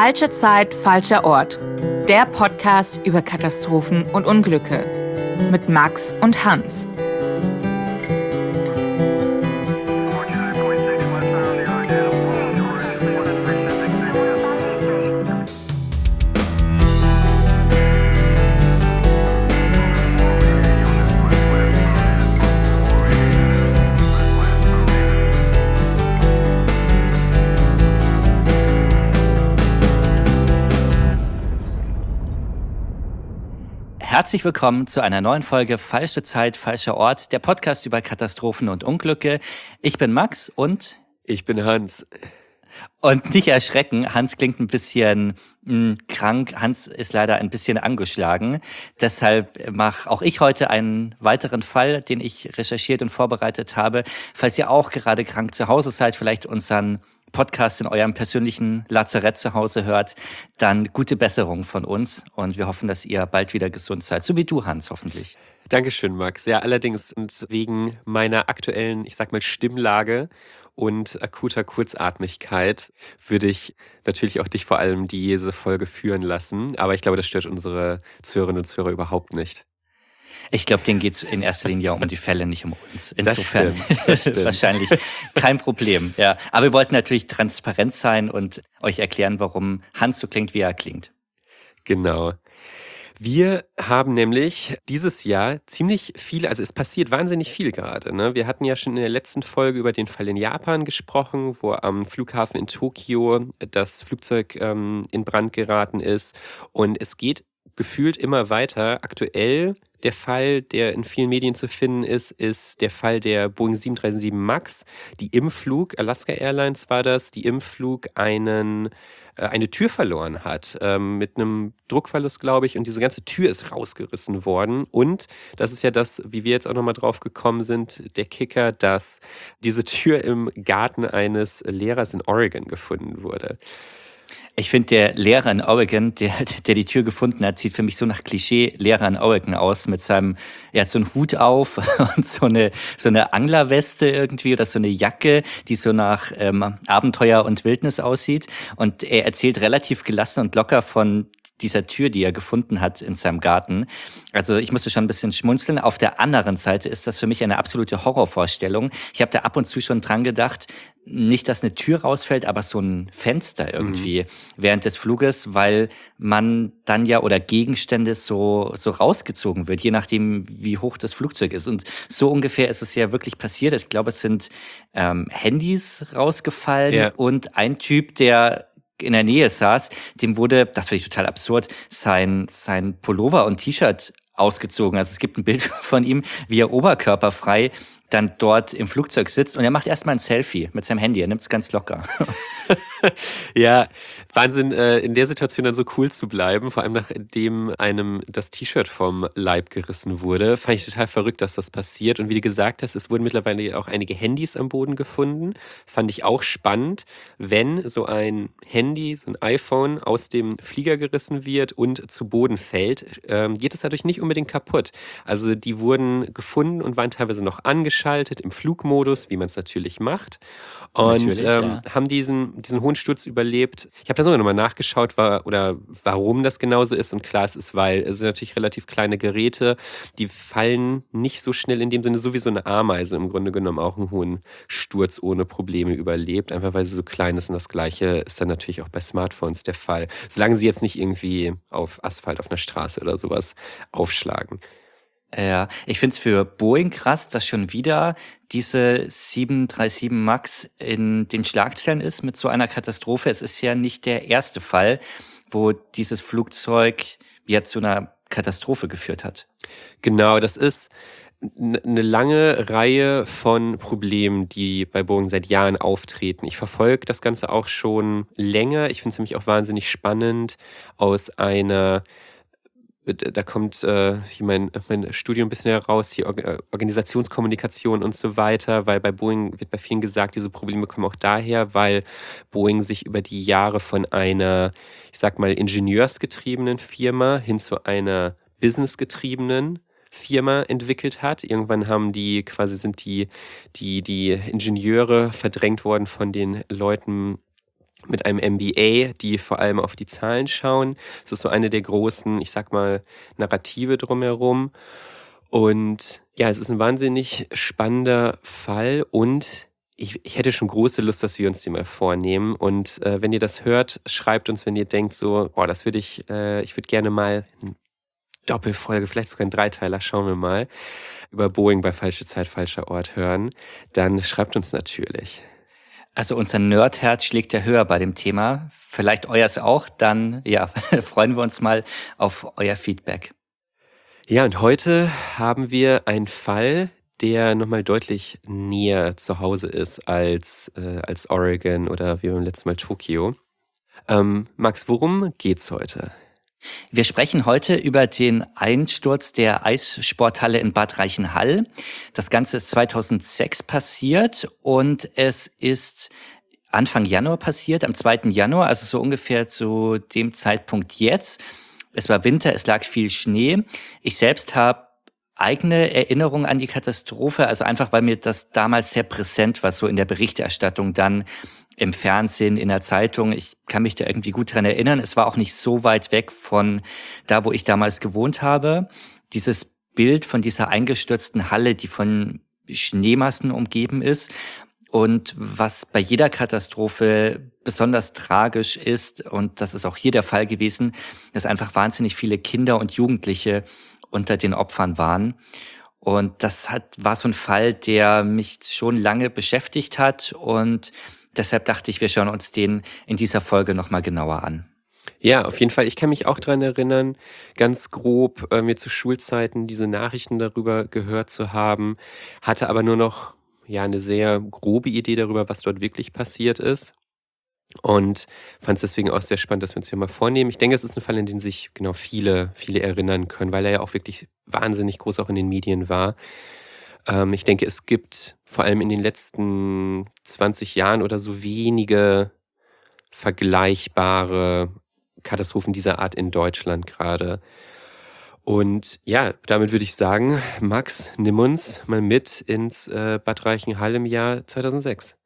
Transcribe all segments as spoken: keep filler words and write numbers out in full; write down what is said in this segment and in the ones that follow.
Falsche Zeit, falscher Ort. Der Podcast über Katastrophen und Unglücke. Mit Max und Hans. Herzlich willkommen zu einer neuen Folge Falsche Zeit, falscher Ort, der Podcast über Katastrophen und Unglücke. Ich bin Max und... Ich bin Hans. Und nicht erschrecken, Hans klingt ein bisschen mh, krank, Hans ist leider ein bisschen angeschlagen. Deshalb mache auch ich heute einen weiteren Fall, den ich recherchiert und vorbereitet habe. Falls ihr auch gerade krank zu Hause seid, vielleicht unseren Podcast in eurem persönlichen Lazarett zu Hause hört, dann gute Besserung von uns und wir hoffen, dass ihr bald wieder gesund seid, so wie du, Hans, hoffentlich. Dankeschön, Max. Ja, allerdings wegen meiner aktuellen, ich sag mal, Stimmlage und akuter Kurzatmigkeit würde ich natürlich auch dich vor allem diese Folge führen lassen, aber ich glaube, das stört unsere Zuhörerinnen und Zuhörer überhaupt nicht. Ich glaube, denen geht es in erster Linie um die Fälle, nicht um uns. Insofern das stimmt, das stimmt. wahrscheinlich kein Problem. Ja. Aber wir wollten natürlich transparent sein und euch erklären, warum Hans so klingt, wie er klingt. Genau. Wir haben nämlich dieses Jahr ziemlich viel, also es passiert wahnsinnig viel gerade. Ne? Wir hatten ja schon in der letzten Folge über den Fall in Japan gesprochen, wo am Flughafen in Tokio das Flugzeug ähm, in Brand geraten ist. Und es geht gefühlt immer weiter. Aktuell der Fall, der in vielen Medien zu finden ist, ist der Fall der Boeing sieben drei sieben MAX, die im Flug, Alaska Airlines war das, die im Flug einen, äh, eine Tür verloren hat, ähm, mit einem Druckverlust, glaube ich, und diese ganze Tür ist rausgerissen worden. Und das ist ja das, wie wir jetzt auch nochmal drauf gekommen sind, der Kicker, dass diese Tür im Garten eines Lehrers in Oregon gefunden wurde. Ich finde, der Lehrer in Oregon, der, der die Tür gefunden hat, sieht für mich so nach Klischee-Lehrer in Oregon aus, mit seinem, er hat so einen Hut auf und so eine, so eine Anglerweste irgendwie oder so eine Jacke, die so nach ähm, Abenteuer und Wildnis aussieht. Und er erzählt relativ gelassen und locker von dieser Tür, die er gefunden hat in seinem Garten. Also ich musste schon ein bisschen schmunzeln. Auf der anderen Seite ist das für mich eine absolute Horrorvorstellung. Ich habe da ab und zu schon dran gedacht, nicht, dass eine Tür rausfällt, aber so ein Fenster irgendwie mhm. während des Fluges, weil man dann ja oder Gegenstände so so rausgezogen wird, je nachdem, wie hoch das Flugzeug ist. Und so ungefähr ist es ja wirklich passiert. Ich glaube, es sind ähm, Handys rausgefallen ja. und ein Typ, der in der Nähe saß, dem wurde, das finde ich total absurd, sein, sein Pullover und T-Shirt ausgezogen. Also es gibt ein Bild von ihm, wie er oberkörperfrei dann dort im Flugzeug sitzt und er macht erstmal ein Selfie mit seinem Handy, er nimmt es ganz locker. Ja, Wahnsinn, äh, in der Situation dann so cool zu bleiben, vor allem nachdem einem das T-Shirt vom Leib gerissen wurde, fand ich total verrückt, dass das passiert. Und wie du gesagt hast, es wurden mittlerweile auch einige Handys am Boden gefunden. Fand ich auch spannend, wenn so ein Handy, so ein iPhone aus dem Flieger gerissen wird und zu Boden fällt, ähm, geht es dadurch nicht unbedingt kaputt. Also die wurden gefunden und waren teilweise noch angeschaltet im Flugmodus, wie man es natürlich macht. Und ähm, ja. haben diesen, diesen hohen Sturz überlebt. Ich habe da sogar nochmal nachgeschaut, war, oder warum das genauso ist. Und klar, es ist, weil es sind natürlich relativ kleine Geräte, die fallen nicht so schnell in dem Sinne, so wie so eine Ameise im Grunde genommen auch einen hohen Sturz ohne Probleme überlebt. Einfach weil sie so klein ist. Und das Gleiche ist dann natürlich auch bei Smartphones der Fall. Solange sie jetzt nicht irgendwie auf Asphalt auf einer Straße oder sowas aufschlagen. Ja, ich find's für Boeing krass, dass schon wieder diese sieben drei sieben MAX in den Schlagzeilen ist mit so einer Katastrophe. Es ist ja nicht der erste Fall, wo dieses Flugzeug ja zu einer Katastrophe geführt hat. Genau, das ist eine lange Reihe von Problemen, die bei Boeing seit Jahren auftreten. Ich verfolge das Ganze auch schon länger. Ich finde es nämlich auch wahnsinnig spannend aus einer Da kommt äh, mein, mein Studium ein bisschen heraus, hier Or- Organisationskommunikation und so weiter, weil bei Boeing wird bei vielen gesagt, diese Probleme kommen auch daher, weil Boeing sich über die Jahre von einer, ich sag mal, ingenieursgetriebenen Firma hin zu einer businessgetriebenen Firma entwickelt hat. Irgendwann haben die, quasi sind die, die, die Ingenieure verdrängt worden von den Leuten mit einem M B A, die vor allem auf die Zahlen schauen. Es ist so eine der großen, ich sag mal, Narrative drumherum. Und ja, es ist ein wahnsinnig spannender Fall und ich, ich hätte schon große Lust, dass wir uns die mal vornehmen. Und äh, wenn ihr das hört, schreibt uns, wenn ihr denkt so, boah, das würde ich, äh, ich würde gerne mal eine Doppelfolge, vielleicht sogar ein Dreiteiler, schauen wir mal, über Boeing bei Falsche Zeit, falscher Ort hören. Dann schreibt uns natürlich. Also unser Nerdherz schlägt ja höher bei dem Thema. Vielleicht euers auch. Dann ja, freuen wir uns mal auf euer Feedback. Ja, und heute haben wir einen Fall, der nochmal deutlich näher zu Hause ist als, äh, als Oregon oder wie beim letzten Mal Tokio. Ähm, Max, worum geht's heute? Wir sprechen heute über den Einsturz der Eissporthalle in Bad Reichenhall. Das Ganze ist zweitausendsechs passiert und es ist Anfang Januar passiert, am zweiten Januar, also so ungefähr zu dem Zeitpunkt jetzt. Es war Winter, es lag viel Schnee. Ich selbst habe eigene Erinnerungen an die Katastrophe, also einfach, weil mir das damals sehr präsent war, so in der Berichterstattung dann im Fernsehen, in der Zeitung. Ich kann mich da irgendwie gut dran erinnern. Es war auch nicht so weit weg von da, wo ich damals gewohnt habe. Dieses Bild von dieser eingestürzten Halle, die von Schneemassen umgeben ist. Und was bei jeder Katastrophe besonders tragisch ist, und das ist auch hier der Fall gewesen, dass einfach wahnsinnig viele Kinder und Jugendliche unter den Opfern waren. Und das hat, war so ein Fall, der mich schon lange beschäftigt hat. Und deshalb dachte ich, wir schauen uns den in dieser Folge nochmal genauer an. Ja, auf jeden Fall. Ich kann mich auch dran erinnern, ganz grob äh, mir zu Schulzeiten diese Nachrichten darüber gehört zu haben, hatte aber nur noch ja eine sehr grobe Idee darüber, was dort wirklich passiert ist. Und fand es deswegen auch sehr spannend, dass wir uns hier mal vornehmen. Ich denke, es ist ein Fall, in den sich genau viele, viele erinnern können, weil er ja auch wirklich wahnsinnig groß auch in den Medien war. Ähm, ich denke, es gibt vor allem in den letzten zwanzig Jahren oder so wenige vergleichbare Katastrophen dieser Art in Deutschland gerade. Und ja, damit würde ich sagen, Max, nimm uns mal mit ins äh, Bad Reichenhall im Jahr zweitausendsechs.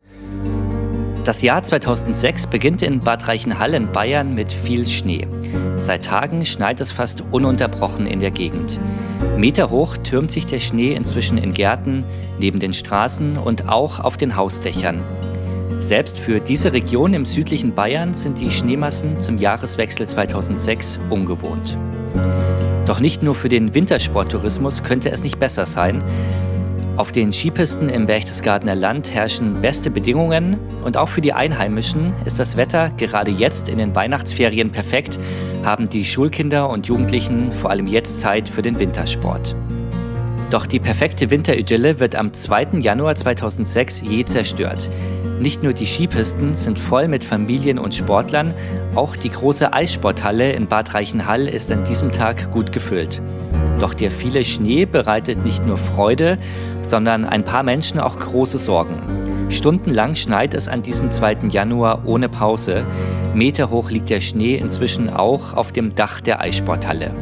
Das Jahr zweitausendsechs beginnt in Bad Reichenhall in Bayern mit viel Schnee. Seit Tagen schneit es fast ununterbrochen in der Gegend. Meterhoch türmt sich der Schnee inzwischen in Gärten, neben den Straßen und auch auf den Hausdächern. Selbst für diese Region im südlichen Bayern sind die Schneemassen zum Jahreswechsel zweitausendsechs ungewohnt. Doch nicht nur für den Wintersporttourismus könnte es nicht besser sein. Auf den Skipisten im Berchtesgadener Land herrschen beste Bedingungen und auch für die Einheimischen ist das Wetter gerade jetzt in den Weihnachtsferien perfekt, haben die Schulkinder und Jugendlichen vor allem jetzt Zeit für den Wintersport. Doch die perfekte Winteridylle wird am zweiten Januar zweitausendsechs jäh zerstört. Nicht nur die Skipisten sind voll mit Familien und Sportlern, auch die große Eissporthalle in Bad Reichenhall ist an diesem Tag gut gefüllt. Doch der viele Schnee bereitet nicht nur Freude, sondern ein paar Menschen auch große Sorgen. Stundenlang schneit es an diesem zweiten Januar ohne Pause. Meterhoch liegt der Schnee inzwischen auch auf dem Dach der Eissporthalle.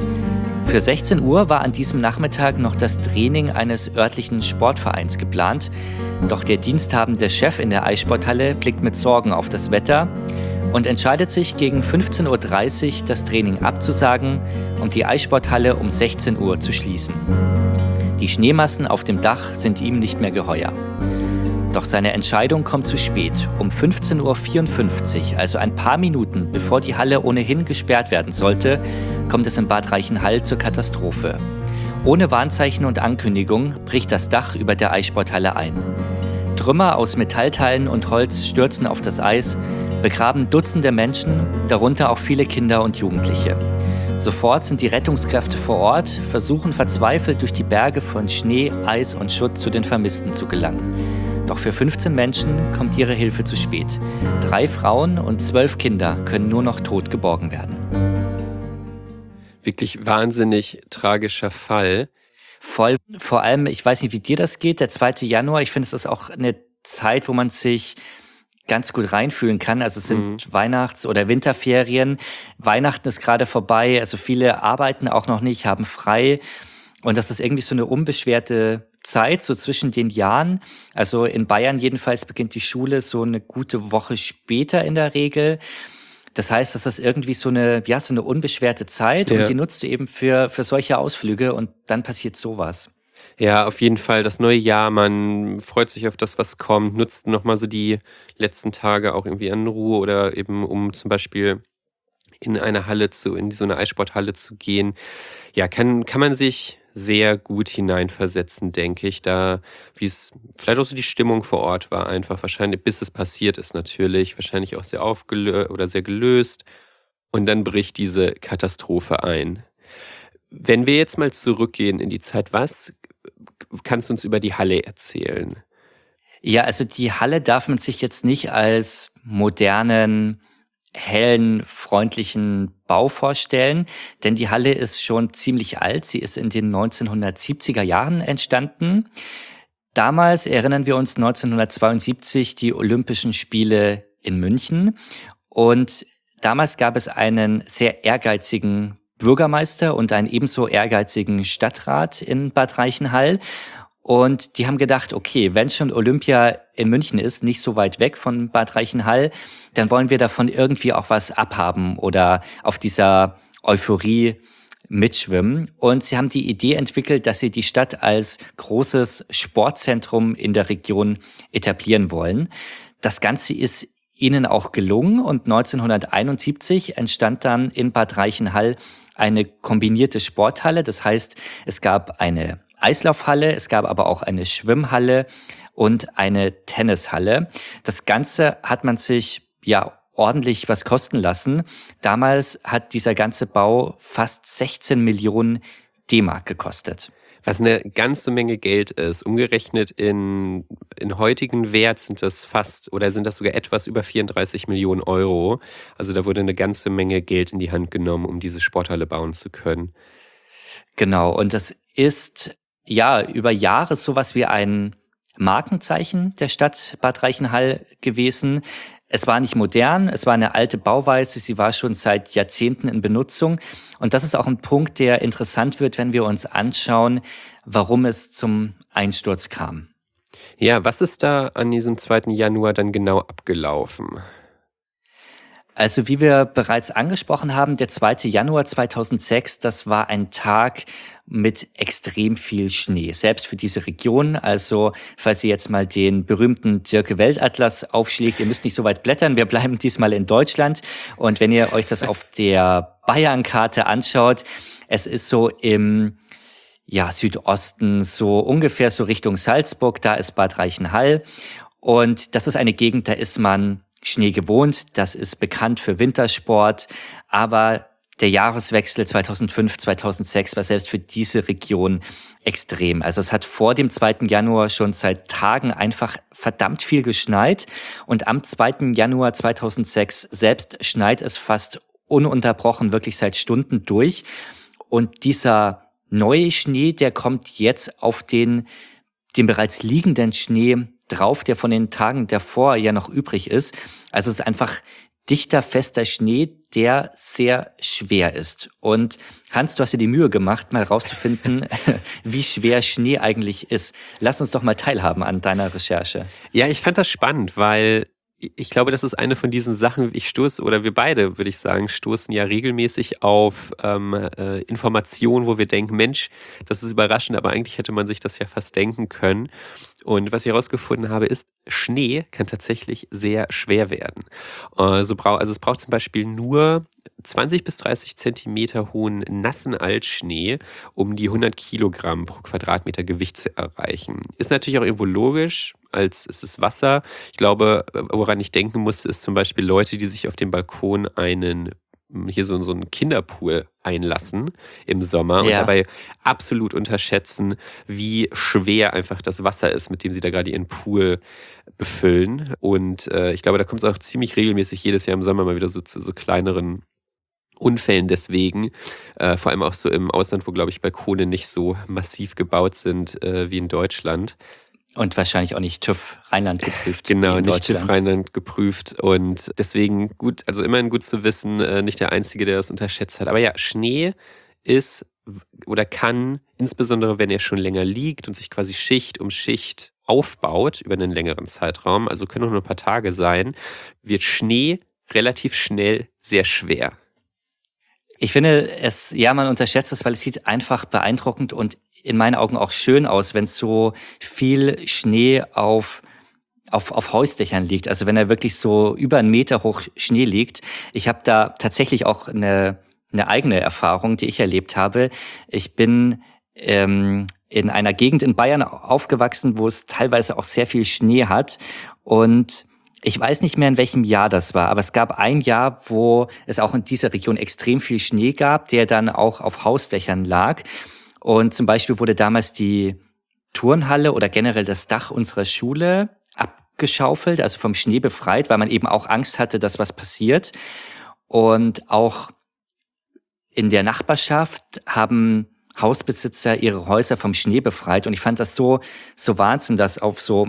Für sechzehn Uhr war an diesem Nachmittag noch das Training eines örtlichen Sportvereins geplant. Doch der diensthabende Chef in der Eissporthalle blickt mit Sorgen auf das Wetter und entscheidet sich, gegen fünfzehn Uhr dreißig das Training abzusagen und die Eissporthalle um sechzehn Uhr zu schließen. Die Schneemassen auf dem Dach sind ihm nicht mehr geheuer. Doch seine Entscheidung kommt zu spät. Um fünfzehn Uhr vierundfünfzig, also ein paar Minuten bevor die Halle ohnehin gesperrt werden sollte, kommt es in Bad Reichenhall zur Katastrophe. Ohne Warnzeichen und Ankündigung bricht das Dach über der Eissporthalle ein. Trümmer aus Metallteilen und Holz stürzen auf das Eis, begraben Dutzende Menschen, darunter auch viele Kinder und Jugendliche. Sofort sind die Rettungskräfte vor Ort, versuchen verzweifelt durch die Berge von Schnee, Eis und Schutt zu den Vermissten zu gelangen. Doch für fünfzehn Menschen kommt ihre Hilfe zu spät. Drei Frauen und zwölf Kinder können nur noch tot geborgen werden. Wirklich wahnsinnig tragischer Fall. Voll, vor allem, ich weiß nicht, wie dir das geht, der zweite Januar, ich finde, es ist auch eine Zeit, wo man sich ganz gut reinfühlen kann. Also es sind mhm. Weihnachts- oder Winterferien. Weihnachten ist gerade vorbei, also viele arbeiten auch noch nicht, haben frei. Und das ist irgendwie so eine unbeschwerte Zeit, so zwischen den Jahren. Also in Bayern jedenfalls beginnt die Schule so eine gute Woche später in der Regel. Das heißt, das ist irgendwie so eine, ja, so eine unbeschwerte Zeit Ja. und die nutzt du eben für, für solche Ausflüge und dann passiert sowas. Ja, auf jeden Fall. Das neue Jahr, man freut sich auf das, was kommt, nutzt nochmal so die letzten Tage auch irgendwie an Ruhe oder eben um zum Beispiel in eine Halle zu, in so eine Eissporthalle zu gehen. Ja, kann, kann man sich sehr gut hineinversetzen, denke ich, da, wie es vielleicht auch so die Stimmung vor Ort war, einfach wahrscheinlich, bis es passiert ist natürlich, wahrscheinlich auch sehr aufgelöst oder sehr gelöst. Und dann bricht diese Katastrophe ein. Wenn wir jetzt mal zurückgehen in die Zeit, was kannst du uns über die Halle erzählen? Ja, also die Halle darf man sich jetzt nicht als modernen, hellen, freundlichen Bau vorstellen, denn die Halle ist schon ziemlich alt. Sie ist in den neunzehnhundertsiebziger Jahren entstanden. Damals erinnern wir uns neunzehnhundertzweiundsiebzig die Olympischen Spiele in München und damals gab es einen sehr ehrgeizigen Bürgermeister und einen ebenso ehrgeizigen Stadtrat in Bad Reichenhall. Und die haben gedacht, okay, wenn schon Olympia in München ist, nicht so weit weg von Bad Reichenhall, dann wollen wir davon irgendwie auch was abhaben oder auf dieser Euphorie mitschwimmen. Und sie haben die Idee entwickelt, dass sie die Stadt als großes Sportzentrum in der Region etablieren wollen. Das Ganze ist ihnen auch gelungen und neunzehnhunderteinundsiebzig entstand dann in Bad Reichenhall eine kombinierte Sporthalle. Das heißt, es gab eine Eislaufhalle, es gab aber auch eine Schwimmhalle und eine Tennishalle. Das Ganze hat man sich ja ordentlich was kosten lassen. Damals hat dieser ganze Bau fast sechzehn Millionen D-Mark gekostet. Was eine ganze Menge Geld ist. Umgerechnet in, in heutigen Wert sind das fast oder sind das sogar etwas über vierunddreißig Millionen Euro. Also da wurde eine ganze Menge Geld in die Hand genommen, um diese Sporthalle bauen zu können. Genau, und das ist ja über Jahre sowas wie ein Markenzeichen der Stadt Bad Reichenhall gewesen. Es war nicht modern, es war eine alte Bauweise, sie war schon seit Jahrzehnten in Benutzung. Und das ist auch ein Punkt, der interessant wird, wenn wir uns anschauen, warum es zum Einsturz kam. Ja, was ist da an diesem zweiten Januar dann genau abgelaufen? Also wie wir bereits angesprochen haben, der zweite Januar zweitausendsechs, das war ein Tag mit extrem viel Schnee, selbst für diese Region. Also falls ihr jetzt mal den berühmten Dirke-Weltatlas aufschlägt, ihr müsst nicht so weit blättern, wir bleiben diesmal in Deutschland. Und wenn ihr euch das auf der Bayernkarte anschaut, es ist so im ja, Südosten, so ungefähr so Richtung Salzburg, da ist Bad Reichenhall. Und das ist eine Gegend, da ist man Schnee gewohnt, das ist bekannt für Wintersport, aber der Jahreswechsel zweitausendfünf, zweitausendsechs war selbst für diese Region extrem. Also es hat vor dem zweiten Januar schon seit Tagen einfach verdammt viel geschneit und am zweiten Januar zweitausendsechs selbst schneit es fast ununterbrochen, wirklich seit Stunden durch. Und dieser neue Schnee, der kommt jetzt auf den, den bereits liegenden Schnee drauf, der von den Tagen davor ja noch übrig ist. Also es ist einfach dichter, fester Schnee, der sehr schwer ist. Und Hans, du hast dir die Mühe gemacht, mal rauszufinden, wie schwer Schnee eigentlich ist. Lass uns doch mal teilhaben an deiner Recherche. Ja, ich fand das spannend, weil ich glaube, das ist eine von diesen Sachen, ich stoße, oder wir beide, würde ich sagen, stoßen ja regelmäßig auf ähm, äh, Informationen, wo wir denken, Mensch, das ist überraschend, aber eigentlich hätte man sich das ja fast denken können. Und was ich herausgefunden habe, ist, Schnee kann tatsächlich sehr schwer werden. Also, brau- also es braucht zum Beispiel nur zwanzig bis dreißig Zentimeter hohen nassen Altschnee, um die hundert Kilogramm pro Quadratmeter Gewicht zu erreichen. Ist natürlich auch irgendwo logisch, als es ist Wasser. Ich glaube, woran ich denken musste, ist zum Beispiel Leute, die sich auf dem Balkon einen hier so, so einen Kinderpool einlassen im Sommer und Ja. dabei absolut unterschätzen, wie schwer einfach das Wasser ist, mit dem sie da gerade ihren Pool befüllen. Und äh, ich glaube, da kommt es auch ziemlich regelmäßig jedes Jahr im Sommer mal wieder so zu so kleineren Unfällen deswegen. Äh, vor allem auch so im Ausland, wo, glaube ich, Balkone nicht so massiv gebaut sind äh, wie in Deutschland. Und wahrscheinlich auch nicht TÜV Rheinland geprüft. Genau, wie in nicht TÜV Deutschland. Rheinland geprüft und deswegen gut, also immerhin gut zu wissen, äh, nicht der Einzige, der das unterschätzt hat. Aber ja, Schnee ist oder kann, insbesondere wenn er schon länger liegt und sich quasi Schicht um Schicht aufbaut über einen längeren Zeitraum, also können auch nur ein paar Tage sein, wird Schnee relativ schnell sehr schwer. Ich finde es, ja, man unterschätzt es, weil es sieht einfach beeindruckend und in meinen Augen auch schön aus, wenn so viel Schnee auf auf, auf Hausdächern liegt. Also wenn er wirklich so über einen Meter hoch Schnee liegt. Ich habe da tatsächlich auch eine, eine eigene Erfahrung, die ich erlebt habe. Ich bin ähm, in einer Gegend in Bayern aufgewachsen, wo es teilweise auch sehr viel Schnee hat. Und ich weiß nicht mehr, in welchem Jahr das war, aber es gab ein Jahr, wo es auch in dieser Region extrem viel Schnee gab, der dann auch auf Hausdächern lag. Und zum Beispiel wurde damals die Turnhalle oder generell das Dach unserer Schule abgeschaufelt, also vom Schnee befreit, weil man eben auch Angst hatte, dass was passiert. Und auch in der Nachbarschaft haben Hausbesitzer ihre Häuser vom Schnee befreit. Und ich fand das so, so Wahnsinn, dass auf so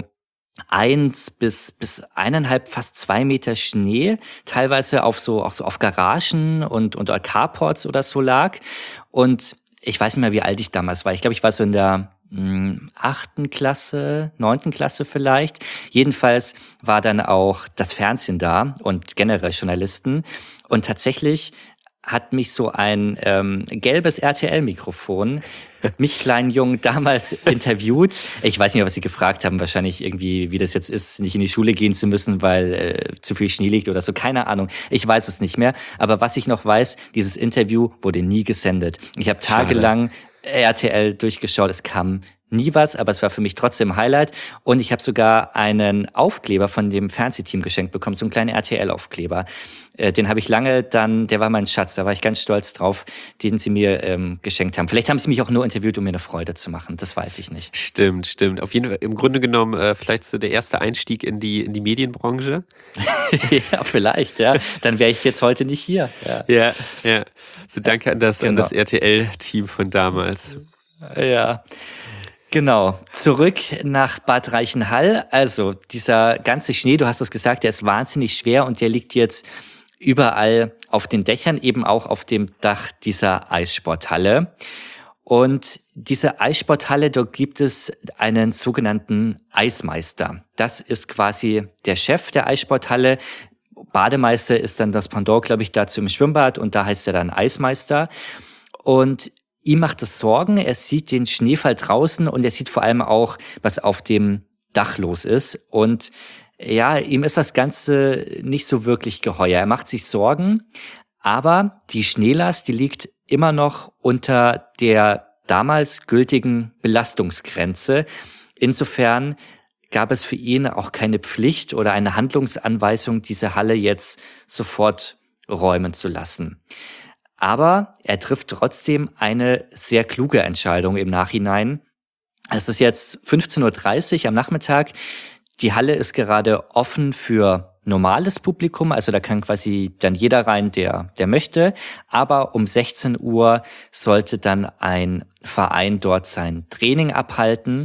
eins bis, bis eineinhalb, fast zwei Meter Schnee, teilweise auf so, auch so auf Garagen und, und Carports oder so lag. Und ich weiß nicht mehr, wie alt ich damals war. Ich glaube, ich war so in der mh, achten Klasse, neunten Klasse vielleicht. Jedenfalls war dann auch das Fernsehen da und generell Journalisten. Und tatsächlich hat mich so ein ähm, gelbes R T L-Mikrofon, mich kleinen Jungen, damals interviewt. Ich weiß nicht, was sie gefragt haben. Wahrscheinlich irgendwie, wie das jetzt ist, nicht in die Schule gehen zu müssen, weil äh, zu viel Schnee liegt oder so. Keine Ahnung. Ich weiß es nicht mehr. Aber was ich noch weiß, dieses Interview wurde nie gesendet. Ich habe tagelang R T L durchgeschaut. Es kam nie was, aber es war für mich trotzdem ein Highlight. Und ich habe sogar einen Aufkleber von dem Fernsehteam geschenkt bekommen, so einen kleinen R T L-Aufkleber. Äh, den habe ich lange dann, der war mein Schatz, da war ich ganz stolz drauf, den sie mir ähm, geschenkt haben. Vielleicht haben sie mich auch nur interviewt, um mir eine Freude zu machen, das weiß ich nicht. Stimmt, stimmt. Auf jeden Fall, im Grunde genommen, äh, vielleicht so der erste Einstieg in die, in die Medienbranche. Ja, vielleicht, ja. Dann wäre ich jetzt heute nicht hier. Ja, ja. ja. So danke an das, genau. an das R T L-Team von damals. Ja. Genau, zurück nach Bad Reichenhall. Also dieser ganze Schnee, du hast es gesagt, der ist wahnsinnig schwer und der liegt jetzt überall auf den Dächern, eben auch auf dem Dach dieser Eissporthalle. Und diese Eissporthalle, dort gibt es einen sogenannten Eismeister. Das ist quasi der Chef der Eissporthalle. Bademeister ist dann das Pendant, glaube ich, dazu im Schwimmbad und da heißt er dann Eismeister. Und ihm macht es Sorgen, er sieht den Schneefall draußen und er sieht vor allem auch, was auf dem Dach los ist. Und ja, ihm ist das Ganze nicht so wirklich geheuer. Er macht sich Sorgen, aber die Schneelast, die liegt immer noch unter der damals gültigen Belastungsgrenze. Insofern gab es für ihn auch keine Pflicht oder eine Handlungsanweisung, diese Halle jetzt sofort räumen zu lassen. Aber er trifft trotzdem eine sehr kluge Entscheidung im Nachhinein. Es ist jetzt fünfzehn Uhr dreißig am Nachmittag. Die Halle ist gerade offen für normales Publikum, also da kann quasi dann jeder rein, der, der möchte. Aber um sechzehn Uhr sollte dann ein Verein dort sein Training abhalten.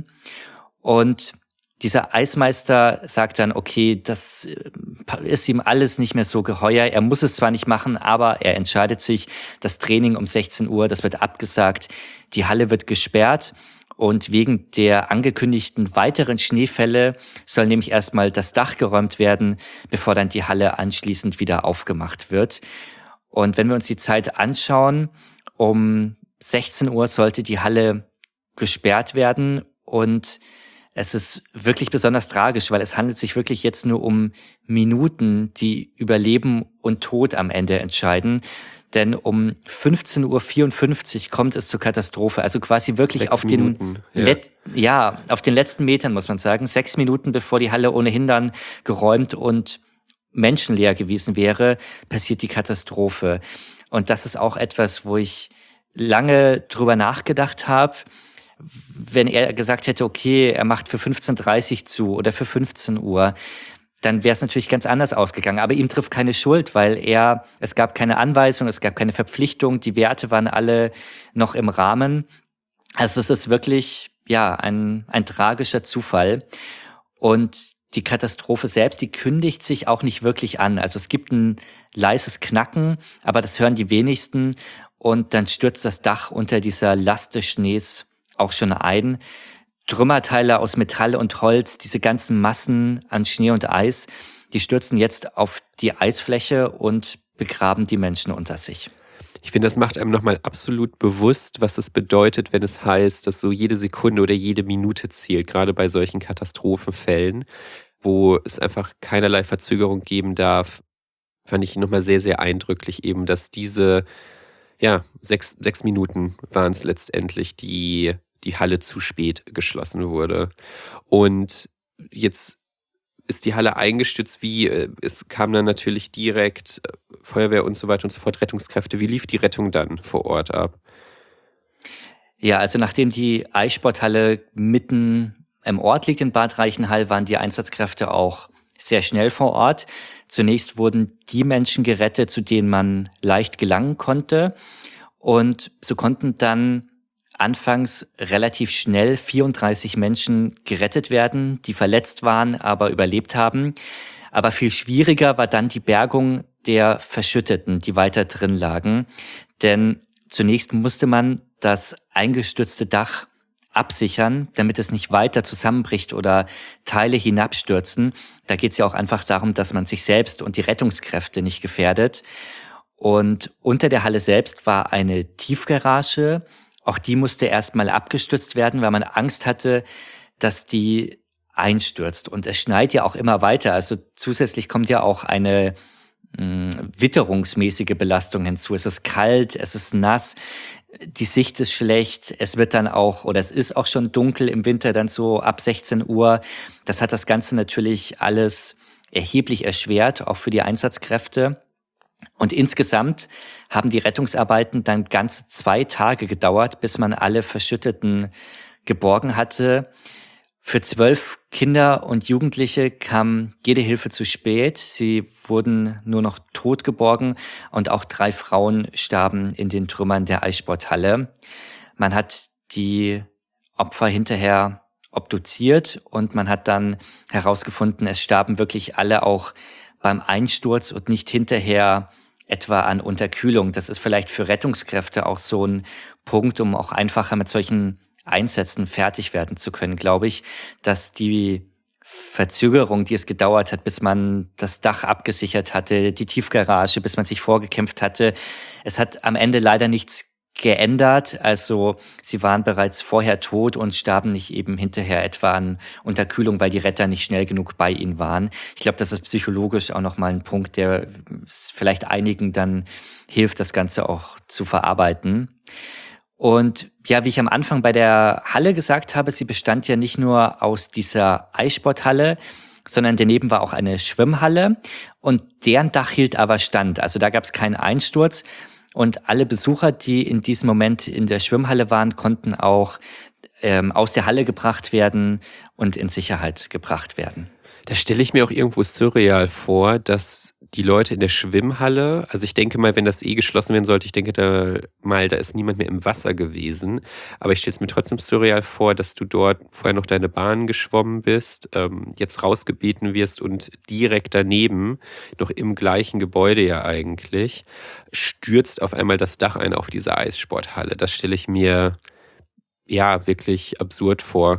Und dieser Eismeister sagt dann, okay, das ist ihm alles nicht mehr so geheuer. Er muss es zwar nicht machen, aber er entscheidet sich, das Training um sechzehn Uhr, das wird abgesagt. Die Halle wird gesperrt und wegen der angekündigten weiteren Schneefälle soll nämlich erstmal das Dach geräumt werden, bevor dann die Halle anschließend wieder aufgemacht wird. Und wenn wir uns die Zeit anschauen, um sechzehn Uhr sollte die Halle gesperrt werden und es ist wirklich besonders tragisch, weil es handelt sich wirklich jetzt nur um Minuten, die über Leben und Tod am Ende entscheiden. Denn um fünfzehn Uhr vierundfünfzig kommt es zur Katastrophe. Also quasi wirklich Sechs auf den, Minuten, ja. Let- ja, auf den letzten Metern, muss man sagen. Sechs Minuten, bevor die Halle ohnehin dann geräumt und menschenleer gewesen wäre, passiert die Katastrophe. Und das ist auch etwas, wo ich lange drüber nachgedacht habe. Wenn er gesagt hätte, okay, er macht für fünfzehn Uhr dreißig zu oder für fünfzehn Uhr, dann wäre es natürlich ganz anders ausgegangen. Aber ihm trifft keine Schuld, weil er, es gab keine Anweisung, es gab keine Verpflichtung, die Werte waren alle noch im Rahmen. Also es ist wirklich, ja, ein, ein tragischer Zufall. Und die Katastrophe selbst, die kündigt sich auch nicht wirklich an. Also es gibt ein leises Knacken, aber das hören die wenigsten. und dann stürzt das Dach unter dieser Last des Schnees auch schon ein. Trümmerteile aus Metall und Holz, diese ganzen Massen an Schnee und Eis, die stürzen jetzt auf die Eisfläche und begraben die Menschen unter sich. Ich finde, das macht einem nochmal absolut bewusst, was es bedeutet, wenn es heißt, dass so jede Sekunde oder jede Minute zählt, gerade bei solchen Katastrophenfällen, wo es einfach keinerlei Verzögerung geben darf. Fand ich nochmal sehr, sehr eindrücklich eben, dass diese, ja, sechs, sechs Minuten waren es letztendlich, die die Halle zu spät geschlossen wurde. Und jetzt ist die Halle eingestürzt, wie, es kam dann natürlich direkt Feuerwehr und so weiter und so fort, Rettungskräfte. Wie lief die Rettung dann vor Ort ab? Ja, also nachdem die Eissporthalle mitten im Ort liegt in Bad Reichenhall, waren die Einsatzkräfte auch sehr schnell vor Ort. Zunächst wurden die Menschen gerettet, zu denen man leicht gelangen konnte. Und so konnten dann anfangs relativ schnell vierunddreißig Menschen gerettet werden, die verletzt waren, aber überlebt haben. Aber viel schwieriger war dann die Bergung der Verschütteten, die weiter drin lagen. Denn zunächst musste man das eingestürzte Dach absichern, damit es nicht weiter zusammenbricht oder Teile hinabstürzen. Da geht es ja auch einfach darum, dass man sich selbst und die Rettungskräfte nicht gefährdet. Und unter der Halle selbst war eine Tiefgarage. Auch die musste erstmal abgestützt werden, weil man Angst hatte, dass die einstürzt. Und es schneit ja auch immer weiter. Also zusätzlich kommt ja auch eine mh, witterungsmäßige Belastung hinzu. Es ist kalt, es ist nass, die Sicht ist schlecht. Es wird dann auch, oder es ist auch schon dunkel im Winter, dann so ab sechzehn Uhr. Das hat das Ganze natürlich alles erheblich erschwert, auch für die Einsatzkräfte. Und insgesamt haben die Rettungsarbeiten dann ganze zwei Tage gedauert, bis man alle Verschütteten geborgen hatte. Für zwölf Kinder und Jugendliche kam jede Hilfe zu spät. Sie wurden nur noch tot geborgen und auch drei Frauen starben in den Trümmern der Eissporthalle. Man hat die Opfer hinterher obduziert und man hat dann herausgefunden, es starben wirklich alle auch beim Einsturz und nicht hinterher etwa an Unterkühlung. Das ist vielleicht für Rettungskräfte auch so ein Punkt, um auch einfacher mit solchen Einsätzen fertig werden zu können, glaube ich, dass die Verzögerung, die es gedauert hat, bis man das Dach abgesichert hatte, die Tiefgarage, bis man sich vorgekämpft hatte, es hat am Ende leider nichts geändert. Also sie waren bereits vorher tot und starben nicht eben hinterher etwa an Unterkühlung, weil die Retter nicht schnell genug bei ihnen waren. Ich glaube, das ist psychologisch auch nochmal ein Punkt, der vielleicht einigen dann hilft, das Ganze auch zu verarbeiten. Und ja, wie ich am Anfang bei der Halle gesagt habe, sie bestand ja nicht nur aus dieser Eissporthalle, sondern daneben war auch eine Schwimmhalle und deren Dach hielt aber stand. Also da gab es keinen Einsturz. Und alle Besucher, die in diesem Moment in der Schwimmhalle waren, konnten auch ähm, aus der Halle gebracht werden und in Sicherheit gebracht werden. Da stelle ich mir auch irgendwo surreal vor, dass die Leute in der Schwimmhalle, also ich denke mal, wenn das eh geschlossen werden sollte, ich denke da mal, da ist niemand mehr im Wasser gewesen, aber ich stelle es mir trotzdem surreal vor, dass du dort vorher noch deine Bahn geschwommen bist, ähm, jetzt rausgebeten wirst und direkt daneben, noch im gleichen Gebäude ja eigentlich, stürzt auf einmal das Dach ein auf diese Eissporthalle. Das stelle ich mir ja wirklich absurd vor.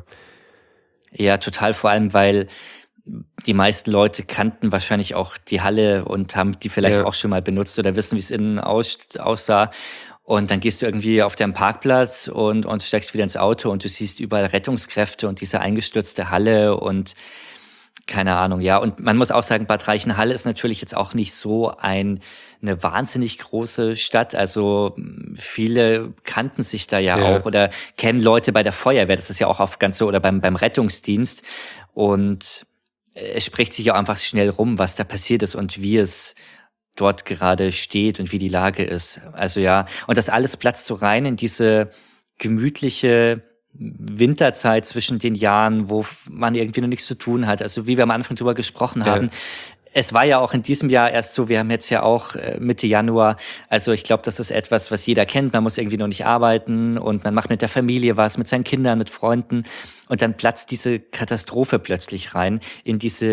Ja, total, vor allem, weil die meisten Leute kannten wahrscheinlich auch die Halle und haben die vielleicht Ja. auch schon mal benutzt oder wissen, wie es innen aus, aussah. Und dann gehst du irgendwie auf deinen Parkplatz und, und steigst wieder ins Auto und du siehst überall Rettungskräfte und diese eingestürzte Halle und keine Ahnung, ja. Und man muss auch sagen, Bad Reichenhall ist natürlich jetzt auch nicht so ein, eine wahnsinnig große Stadt. Also viele kannten sich da ja, Ja. auch oder kennen Leute bei der Feuerwehr. Das ist ja auch oft ganz so, oder beim, beim Rettungsdienst. Und es spricht sich auch einfach schnell rum, was da passiert ist und wie es dort gerade steht und wie die Lage ist. Also ja, und das alles platzt so rein in diese gemütliche Winterzeit zwischen den Jahren, wo man irgendwie noch nichts zu tun hat. Also wie wir am Anfang drüber gesprochen Ja. haben. Es war ja auch in diesem Jahr erst so, wir haben jetzt ja auch äh, Mitte Januar, also ich glaube, das ist etwas, was jeder kennt. Man muss irgendwie noch nicht arbeiten und man macht mit der Familie was, mit seinen Kindern, mit Freunden und dann platzt diese Katastrophe plötzlich rein in diese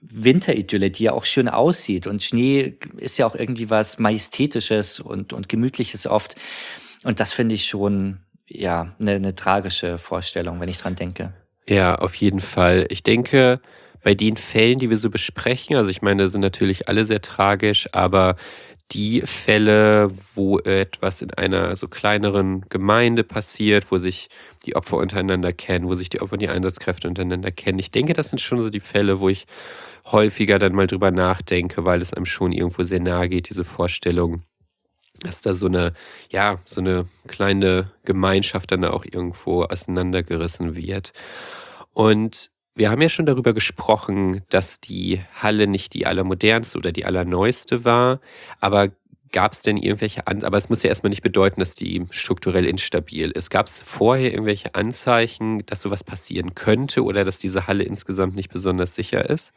Winteridylle, die ja auch schön aussieht. Und Schnee ist ja auch irgendwie was Majestätisches und, und Gemütliches oft. Und das finde ich schon, ja, eine, eine tragische Vorstellung, wenn ich dran denke. Ja, auf jeden Fall. Ich denke, bei den Fällen, die wir so besprechen, also ich meine, sind natürlich alle sehr tragisch, aber die Fälle, wo etwas in einer so kleineren Gemeinde passiert, wo sich die Opfer untereinander kennen, wo sich die Opfer und die Einsatzkräfte untereinander kennen, ich denke, das sind schon so die Fälle, wo ich häufiger dann mal drüber nachdenke, weil es einem schon irgendwo sehr nahe geht, diese Vorstellung, dass da so eine, ja, so eine kleine Gemeinschaft dann auch irgendwo auseinandergerissen wird. Und wir haben ja schon darüber gesprochen, dass die Halle nicht die allermodernste oder die allerneueste war, aber gab es denn irgendwelche An aber es muss ja erstmal nicht bedeuten, dass die strukturell instabil ist. Gab es vorher irgendwelche Anzeichen, dass sowas passieren könnte oder dass diese Halle insgesamt nicht besonders sicher ist?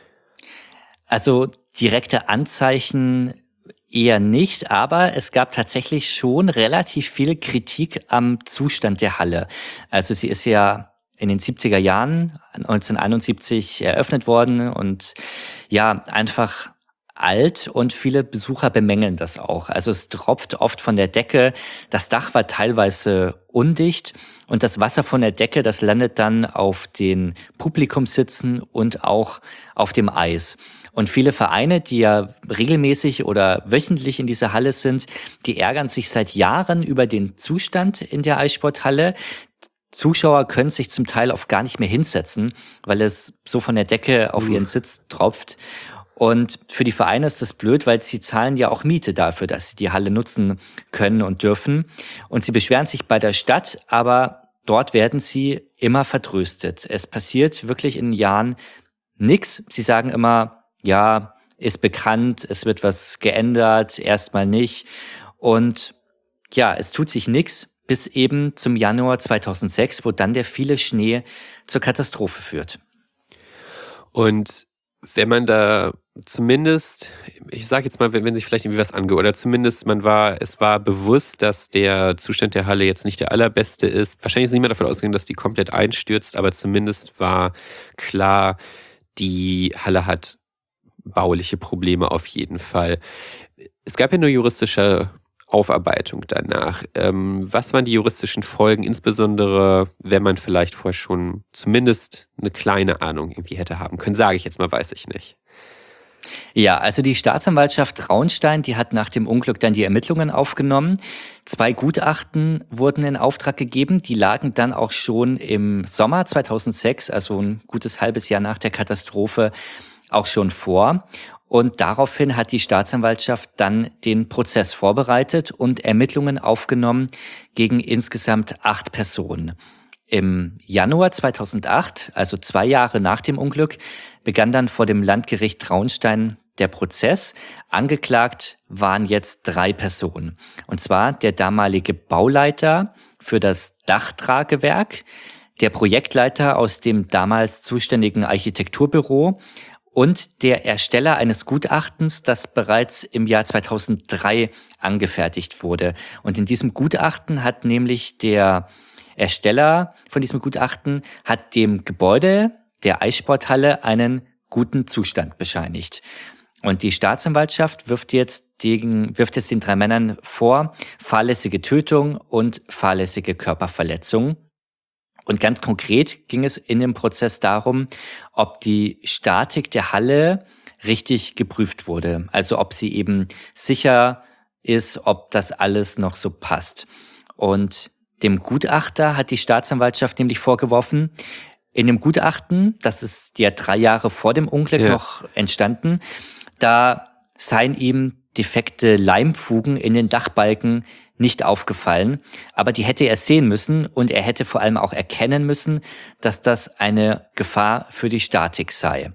Also direkte Anzeichen eher nicht, aber es gab tatsächlich schon relativ viel Kritik am Zustand der Halle. Also sie ist ja in den siebziger Jahren, neunzehnhunderteinundsiebzig, eröffnet worden und ja, einfach alt und viele Besucher bemängeln das auch. Also es tropft oft von der Decke, das Dach war teilweise undicht und das Wasser von der Decke, das landet dann auf den Publikumssitzen und auch auf dem Eis. Und viele Vereine, die ja regelmäßig oder wöchentlich in dieser Halle sind, die ärgern sich seit Jahren über den Zustand in der Eissporthalle. Zuschauer können sich zum Teil oft gar nicht mehr hinsetzen, weil es so von der Decke auf ihren Sitz tropft. Und für die Vereine ist das blöd, weil sie zahlen ja auch Miete dafür, dass sie die Halle nutzen können und dürfen. Und sie beschweren sich bei der Stadt, aber dort werden sie immer vertröstet. Es passiert wirklich in Jahren nichts. Sie sagen immer, ja, ist bekannt, es wird was geändert, erstmal nicht. Und ja, es tut sich nichts. Bis eben zum Januar zweitausendsechs, wo dann der viele Schnee zur Katastrophe führt. Und wenn man da zumindest, ich sage jetzt mal, wenn, wenn sich vielleicht irgendwie was angehört, oder zumindest man war, es war bewusst, dass der Zustand der Halle jetzt nicht der allerbeste ist. Wahrscheinlich ist niemand davon ausgegangen, dass die komplett einstürzt, aber zumindest war klar, die Halle hat bauliche Probleme auf jeden Fall. Es gab ja nur juristische Aufarbeitung danach. Ähm, was waren die juristischen Folgen, insbesondere wenn man vielleicht vorher schon zumindest eine kleine Ahnung irgendwie hätte haben können? Sage ich jetzt mal, weiß ich nicht. Ja, also die Staatsanwaltschaft Traunstein, die hat nach dem Unglück dann die Ermittlungen aufgenommen. Zwei Gutachten wurden in Auftrag gegeben, die lagen dann auch schon im Sommer zweitausendsechs, also ein gutes halbes Jahr nach der Katastrophe, auch schon vor. Und daraufhin hat die Staatsanwaltschaft dann den Prozess vorbereitet und Ermittlungen aufgenommen gegen insgesamt acht Personen. Im Januar zweitausendacht, also zwei Jahre nach dem Unglück, begann dann vor dem Landgericht Traunstein der Prozess. Angeklagt waren jetzt drei Personen. Und zwar der damalige Bauleiter für das Dachtragewerk, der Projektleiter aus dem damals zuständigen Architekturbüro und der Ersteller eines Gutachtens, das bereits im Jahr zweitausenddrei angefertigt wurde. Und in diesem Gutachten hat nämlich der Ersteller von diesem Gutachten hat dem Gebäude der Eissporthalle einen guten Zustand bescheinigt. Und die Staatsanwaltschaft wirft jetzt, gegen, wirft jetzt den drei Männern vor, fahrlässige Tötung und fahrlässige Körperverletzung. Und ganz konkret ging es in dem Prozess darum, ob die Statik der Halle richtig geprüft wurde. Also ob sie eben sicher ist, ob das alles noch so passt. Und dem Gutachter hat die Staatsanwaltschaft nämlich vorgeworfen, in dem Gutachten, das ist ja drei Jahre vor dem Unglück ja. noch entstanden, da seien ihm defekte Leimfugen in den Dachbalken nicht aufgefallen, aber die hätte er sehen müssen und er hätte vor allem auch erkennen müssen, dass das eine Gefahr für die Statik sei.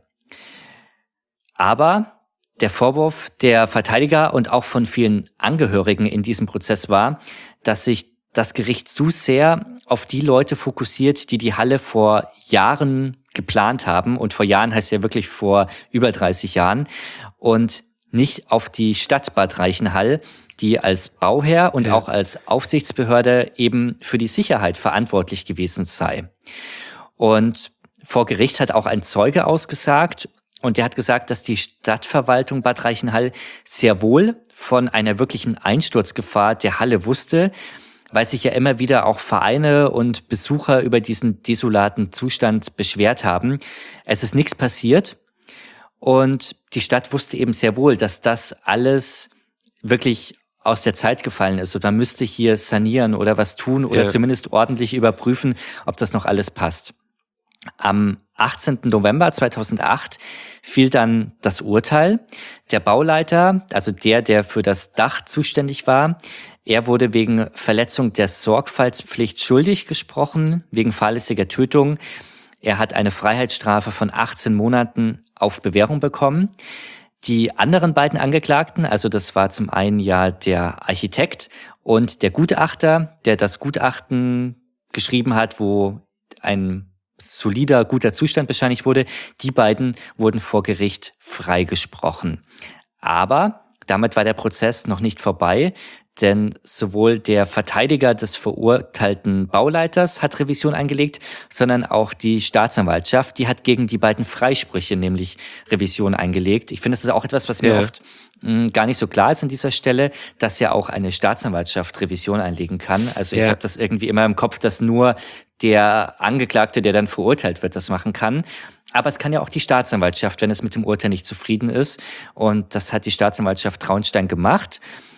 Aber der Vorwurf der Verteidiger und auch von vielen Angehörigen in diesem Prozess war, dass sich das Gericht zu sehr auf die Leute fokussiert, die die Halle vor Jahren geplant haben. Und vor Jahren heißt ja wirklich vor über dreißig Jahren. Und nicht auf die Stadt Bad Reichenhall, die als Bauherr und ja. auch als Aufsichtsbehörde eben für die Sicherheit verantwortlich gewesen sei. Und vor Gericht hat auch ein Zeuge ausgesagt, Und der hat gesagt, dass die Stadtverwaltung Bad Reichenhall sehr wohl von einer wirklichen Einsturzgefahr der Halle wusste, weil sich ja immer wieder auch Vereine und Besucher über diesen desolaten Zustand beschwert haben. Es ist nichts passiert und die Stadt wusste eben sehr wohl, dass das alles wirklich aus der Zeit gefallen ist. Und man müsste hier sanieren oder was tun oder Ja. zumindest ordentlich überprüfen, ob das noch alles passt. Am achtzehnten November zweitausendacht fiel dann das Urteil. Der Bauleiter, also der, der für das Dach zuständig war, er wurde wegen Verletzung der Sorgfaltspflicht schuldig gesprochen, wegen fahrlässiger Tötung. Er hat eine Freiheitsstrafe von achtzehn Monaten auf Bewährung bekommen. Die anderen beiden Angeklagten, also das war zum einen ja der Architekt und der Gutachter, der das Gutachten geschrieben hat, wo ein solider, guter Zustand bescheinigt wurde, die beiden wurden vor Gericht freigesprochen. Aber damit war der Prozess noch nicht vorbei, denn sowohl der Verteidiger des verurteilten Bauleiters hat Revision eingelegt, sondern auch die Staatsanwaltschaft, die hat gegen die beiden Freisprüche nämlich Revision eingelegt. Ich finde, das ist auch etwas, was mir Ja. oft mh, gar nicht so klar ist an dieser Stelle, dass ja auch eine Staatsanwaltschaft Revision einlegen kann. Also ich Ja. habe das irgendwie immer im Kopf, dass nur der Angeklagte, der dann verurteilt wird, das machen kann. Aber es kann ja auch die Staatsanwaltschaft, wenn es mit dem Urteil nicht zufrieden ist. Und das hat die Staatsanwaltschaft Traunstein gemacht.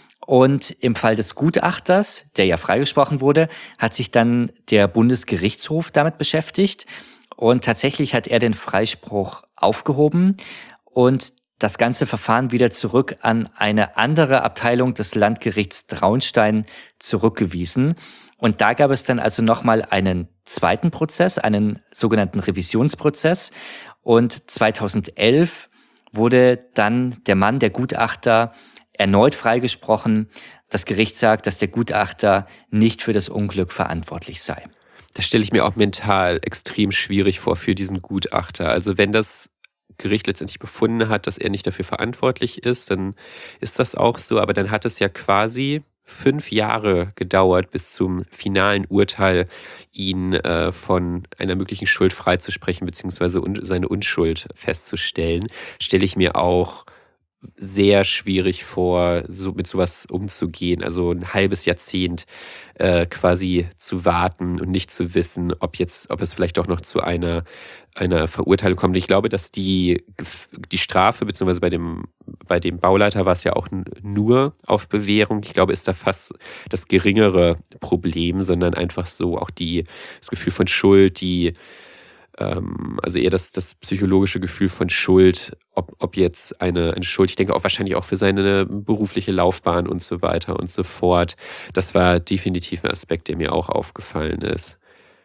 Und im Fall des Gutachters, der ja freigesprochen wurde, hat sich dann der Bundesgerichtshof damit beschäftigt. Und tatsächlich hat er den Freispruch aufgehoben und das ganze Verfahren wieder zurück an eine andere Abteilung des Landgerichts Traunstein zurückgewiesen. Und da gab es dann also nochmal einen zweiten Prozess, einen sogenannten Revisionsprozess. Und zweitausendelf wurde dann der Mann, der Gutachter, erneut freigesprochen. Das Gericht sagt, dass der Gutachter nicht für das Unglück verantwortlich sei. Das stelle ich mir auch mental extrem schwierig vor für diesen Gutachter. Also wenn das Gericht letztendlich befunden hat, dass er nicht dafür verantwortlich ist, dann ist das auch so. Aber dann hat es ja quasi fünf Jahre gedauert bis zum finalen Urteil, ihn äh, von einer möglichen Schuld freizusprechen beziehungsweise un- seine Unschuld festzustellen. Stelle ich mir auch sehr schwierig vor, so mit sowas umzugehen. Also ein halbes Jahrzehnt äh, quasi zu warten und nicht zu wissen, ob jetzt, ob es vielleicht doch noch zu einer, einer Verurteilung kommt. Ich glaube, dass die, die Strafe, beziehungsweise bei dem, bei dem Bauleiter war es ja auch n- nur auf Bewährung. Ich glaube, ist da fast das geringere Problem, sondern einfach so auch die, das Gefühl von Schuld, die ähm, also eher das, das psychologische Gefühl von Schuld, ob, ob jetzt eine, eine Schuld, ich denke auch wahrscheinlich auch für seine berufliche Laufbahn und so weiter und so fort. Das war definitiv ein Aspekt, der mir auch aufgefallen ist.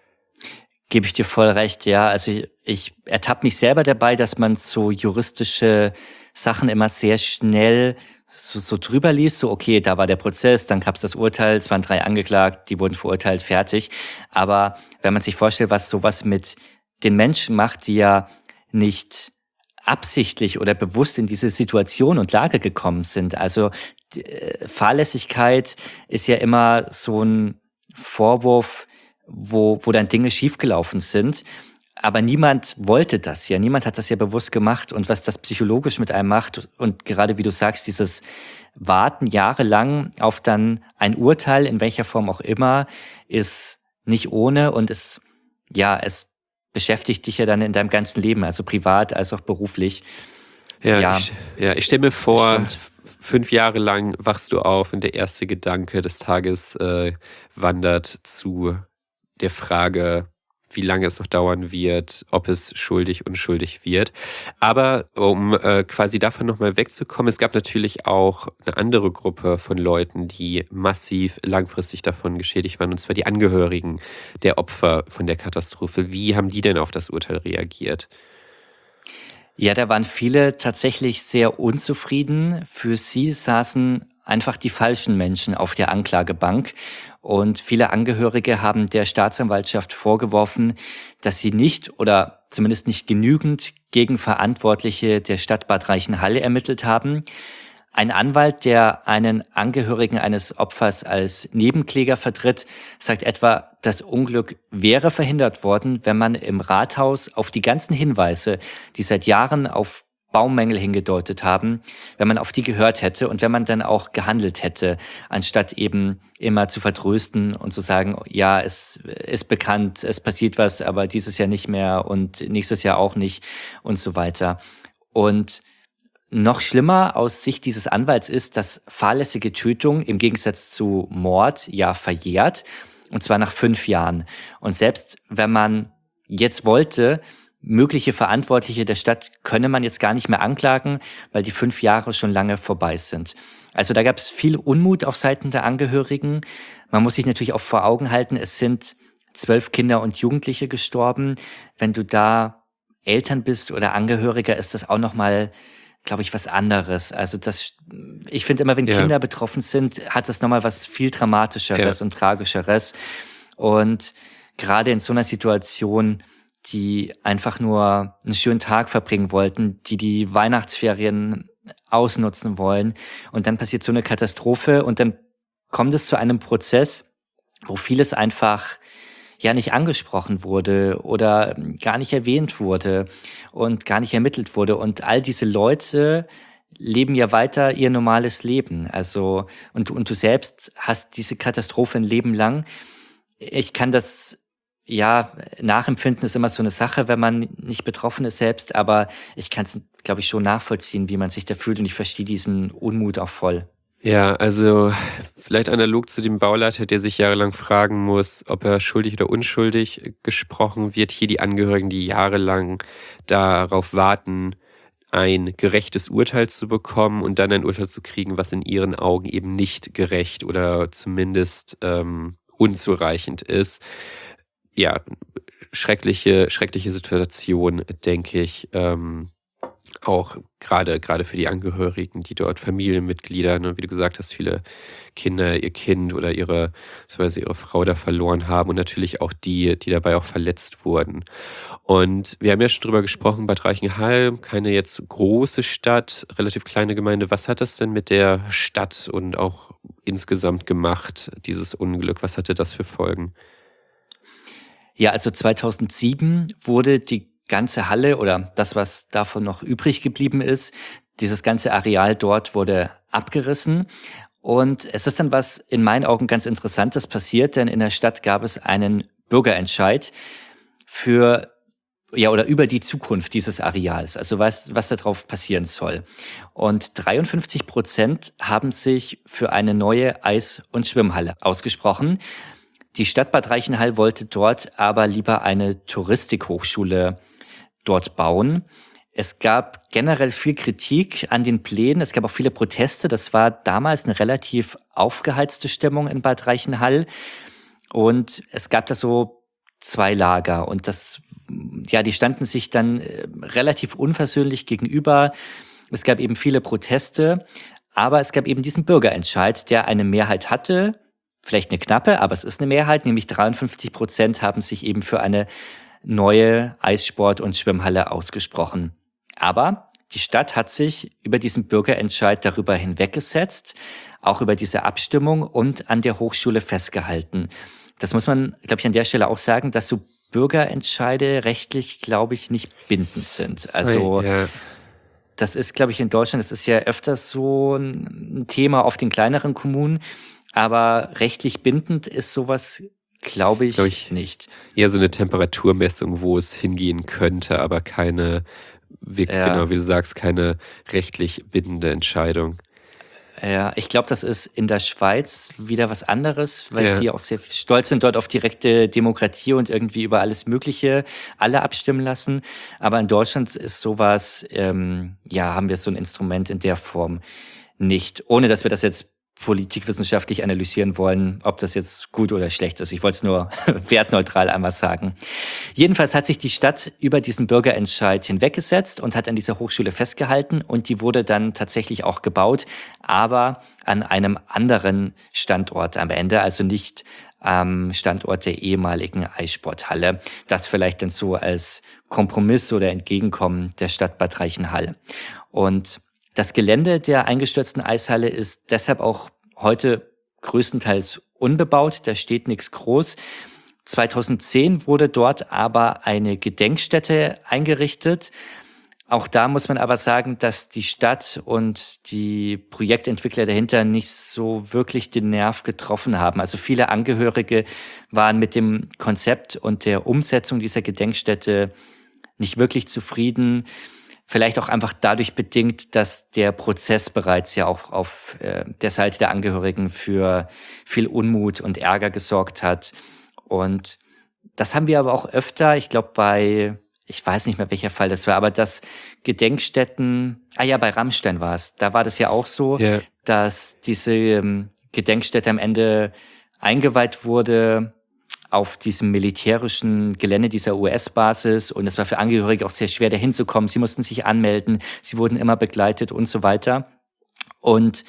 Gebe ich dir voll recht, ja. Also ich, ich ertappe mich selber dabei, dass man so juristische Sachen immer sehr schnell so, so drüber liest, so okay, da war der Prozess, dann gab es das Urteil, es waren drei angeklagt, die wurden verurteilt, fertig. Aber wenn man sich vorstellt, was sowas mit den Menschen macht, die ja nicht absichtlich oder bewusst in diese Situation und Lage gekommen sind. Also die, äh, Fahrlässigkeit ist ja immer so ein Vorwurf, wo, wo dann Dinge schiefgelaufen sind. Aber niemand wollte das ja, niemand hat das ja bewusst gemacht. Und was das psychologisch mit einem macht und gerade wie du sagst, dieses Warten jahrelang auf dann ein Urteil, in welcher Form auch immer, ist nicht ohne und es, ja, es beschäftigt dich ja dann in deinem ganzen Leben, also privat als auch beruflich. Ja, Ja, ich, ja, ich stelle mir vor, stimmt. f- fünf Jahre lang wachst du auf und der erste Gedanke des Tages äh, wandert zu der Frage, wie lange es noch dauern wird, ob es schuldig, unschuldig wird. Aber um äh, quasi davon nochmal wegzukommen, es gab natürlich auch eine andere Gruppe von Leuten, die massiv langfristig davon geschädigt waren, und zwar die Angehörigen der Opfer von der Katastrophe. Wie haben die denn auf das Urteil reagiert? Ja, da waren viele tatsächlich sehr unzufrieden. Für sie saßen einfach die falschen Menschen auf der Anklagebank. Und viele Angehörige haben der Staatsanwaltschaft vorgeworfen, dass sie nicht oder zumindest nicht genügend gegen Verantwortliche der Stadt Bad Reichenhall ermittelt haben. Ein Anwalt, der einen Angehörigen eines Opfers als Nebenkläger vertritt, sagt etwa, das Unglück wäre verhindert worden, wenn man im Rathaus auf die ganzen Hinweise, die seit Jahren auf Baumängel hingedeutet haben, wenn man auf die gehört hätte und wenn man dann auch gehandelt hätte, anstatt eben immer zu vertrösten und zu sagen, ja, es ist bekannt, es passiert was, aber dieses Jahr nicht mehr und nächstes Jahr auch nicht und so weiter. Und noch schlimmer aus Sicht dieses Anwalts ist, dass fahrlässige Tötung im Gegensatz zu Mord ja verjährt, und zwar nach fünf Jahren. Und selbst wenn man jetzt wollte, mögliche Verantwortliche der Stadt könne man jetzt gar nicht mehr anklagen, weil die fünf Jahre schon lange vorbei sind. Also da gab es viel Unmut auf Seiten der Angehörigen. Man muss sich natürlich auch vor Augen halten, es sind zwölf Kinder und Jugendliche gestorben. Wenn du da Eltern bist oder Angehöriger, ist das auch nochmal, glaube ich, was anderes. Also das, ich finde immer, wenn Ja. Kinder betroffen sind, hat das nochmal was viel Dramatischeres Ja. und Tragischeres. Und gerade in so einer Situation, die einfach nur einen schönen Tag verbringen wollten, die die Weihnachtsferien ausnutzen wollen. Und dann passiert so eine Katastrophe und dann kommt es zu einem Prozess, wo vieles einfach ja nicht angesprochen wurde oder gar nicht erwähnt wurde und gar nicht ermittelt wurde. Und all diese Leute leben ja weiter ihr normales Leben. Also, und, und du selbst hast diese Katastrophe ein Leben lang. Ich kann das, ja, nachempfinden ist immer so eine Sache, wenn man nicht betroffen ist selbst, aber ich kann es, glaube ich, schon nachvollziehen, wie man sich da fühlt und ich verstehe diesen Unmut auch voll. Ja, also vielleicht analog zu dem Bauleiter, der sich jahrelang fragen muss, ob er schuldig oder unschuldig gesprochen wird, hier die Angehörigen, die jahrelang darauf warten, ein gerechtes Urteil zu bekommen und dann ein Urteil zu kriegen, was in ihren Augen eben nicht gerecht oder zumindest ähm, unzureichend ist. Ja, schreckliche, schreckliche Situation, denke ich. Ähm, auch gerade gerade für die Angehörigen, die dort Familienmitglieder, ne, wie du gesagt hast, viele Kinder ihr Kind oder ihre, beziehungsweise ihre Frau da verloren haben und natürlich auch die, die dabei auch verletzt wurden. Und wir haben ja schon drüber gesprochen, Bad Reichenhall, keine jetzt große Stadt, relativ kleine Gemeinde. Was hat das denn mit der Stadt und auch insgesamt gemacht, dieses Unglück? Was hatte das für Folgen? Ja, also zweitausendsieben wurde die ganze Halle oder das, was davon noch übrig geblieben ist, dieses ganze Areal dort wurde abgerissen. Und es ist dann was in meinen Augen ganz Interessantes passiert, denn in der Stadt gab es einen Bürgerentscheid für, ja, oder über die Zukunft dieses Areals, also was, was da drauf passieren soll. Und dreiundfünfzig Prozent haben sich für eine neue Eis- und Schwimmhalle ausgesprochen. Die Stadt Bad Reichenhall wollte dort aber lieber eine Touristikhochschule dort bauen. Es gab generell viel Kritik an den Plänen. Es gab auch viele Proteste. Das war damals eine relativ aufgeheizte Stimmung in Bad Reichenhall. Und es gab da so zwei Lager. Und das, ja, die standen sich dann äh, relativ unversöhnlich gegenüber. Es gab eben viele Proteste. Aber es gab eben diesen Bürgerentscheid, der eine Mehrheit hatte. Vielleicht eine knappe, aber es ist eine Mehrheit. Nämlich dreiundfünfzig Prozent haben sich eben für eine neue Eissport- und Schwimmhalle ausgesprochen. Aber die Stadt hat sich über diesen Bürgerentscheid darüber hinweggesetzt, auch über diese Abstimmung und an der Hochschule festgehalten. Das muss man, glaube ich, an der Stelle auch sagen, dass so Bürgerentscheide rechtlich, glaube ich, nicht bindend sind. Also Ja. das ist, glaube ich, in Deutschland, das ist ja öfters so ein Thema auf den kleineren Kommunen, aber rechtlich bindend ist sowas, glaube ich, Glaub ich, nicht. Eher so eine Temperaturmessung, wo es hingehen könnte, aber keine, wirklich, Ja. genau wie du sagst, keine rechtlich bindende Entscheidung. Ja, ich glaube, das ist in der Schweiz wieder was anderes, weil Ja. sie auch sehr stolz sind dort auf direkte Demokratie und irgendwie über alles Mögliche alle abstimmen lassen. Aber in Deutschland ist sowas, ähm, ja, haben wir so ein Instrument in der Form nicht. Ohne, dass wir das jetzt politikwissenschaftlich analysieren wollen, ob das jetzt gut oder schlecht ist. Ich wollte es nur wertneutral einmal sagen. Jedenfalls hat sich die Stadt über diesen Bürgerentscheid hinweggesetzt und hat an dieser Hochschule festgehalten und die wurde dann tatsächlich auch gebaut, aber an einem anderen Standort am Ende, also nicht am Standort der ehemaligen Eissporthalle. Das vielleicht dann so als Kompromiss oder Entgegenkommen der Stadt Bad Reichenhall. Und das Gelände der eingestürzten Eishalle ist deshalb auch heute größtenteils unbebaut, da steht nichts groß. zweitausendzehn wurde dort aber eine Gedenkstätte eingerichtet Auch da muss man aber sagen, dass die Stadt und die Projektentwickler dahinter nicht so wirklich den Nerv getroffen haben. Also viele Angehörige waren mit dem Konzept und der Umsetzung dieser Gedenkstätte nicht wirklich zufrieden. Vielleicht auch einfach dadurch bedingt, dass der Prozess bereits ja auch auf äh, der Seite der Angehörigen für viel Unmut und Ärger gesorgt hat. Und das haben wir aber auch öfter, ich glaube bei, ich weiß nicht mehr welcher Fall das war, aber dass Gedenkstätten, ah ja, bei Rammstein war es, da war das ja auch so, Ja. dass diese ähm, Gedenkstätte am Ende eingeweiht wurde auf diesem militärischen Gelände dieser U S-Basis und es war für Angehörige auch sehr schwer, da hinzukommen. Sie mussten sich anmelden, sie wurden immer begleitet und so weiter. Und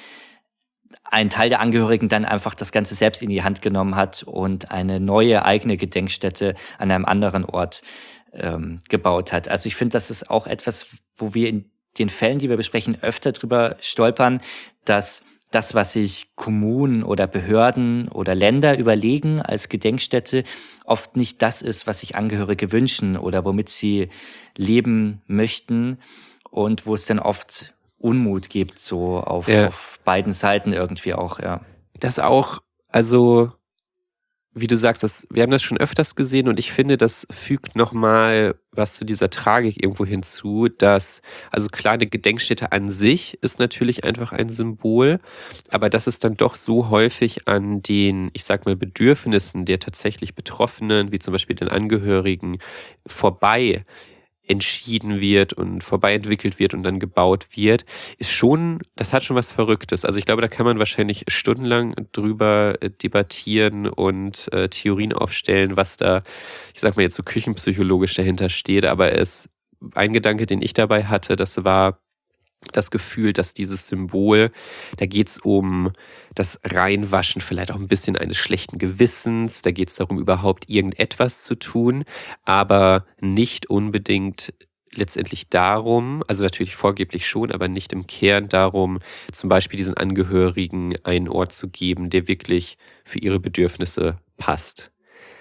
ein Teil der Angehörigen dann einfach das Ganze selbst in die Hand genommen hat und eine neue eigene Gedenkstätte an einem anderen Ort ähm, gebaut hat. Also ich finde, das ist auch etwas, wo wir in den Fällen, die wir besprechen, öfter drüber stolpern, dass das, was sich Kommunen oder Behörden oder Länder überlegen als Gedenkstätte, oft nicht das ist, was sich Angehörige wünschen oder womit sie leben möchten und wo es dann oft Unmut gibt, so auf, Ja. auf beiden Seiten irgendwie auch, ja. Das auch, also wie du sagst, das, wir haben das schon öfters gesehen und ich finde, das fügt nochmal was zu dieser Tragik irgendwo hinzu, dass, also klar, eine Gedenkstätte an sich ist natürlich einfach ein Symbol, aber dass es dann doch so häufig an den, ich sag mal, Bedürfnissen der tatsächlich Betroffenen, wie zum Beispiel den Angehörigen, vorbei entschieden wird und vorbei entwickelt wird und dann gebaut wird, ist schon, das hat schon was Verrücktes. Also ich glaube, da kann man wahrscheinlich stundenlang drüber äh, debattieren und äh, Theorien aufstellen, was da, ich sag mal jetzt so küchenpsychologisch dahinter steht, aber es, ein Gedanke, den ich dabei hatte, das war das Gefühl, dass dieses Symbol, da geht es um das Reinwaschen vielleicht auch ein bisschen eines schlechten Gewissens, da geht es darum, überhaupt irgendetwas zu tun, aber nicht unbedingt letztendlich darum, also natürlich vorgeblich schon, aber nicht im Kern darum, zum Beispiel diesen Angehörigen einen Ort zu geben, der wirklich für ihre Bedürfnisse passt.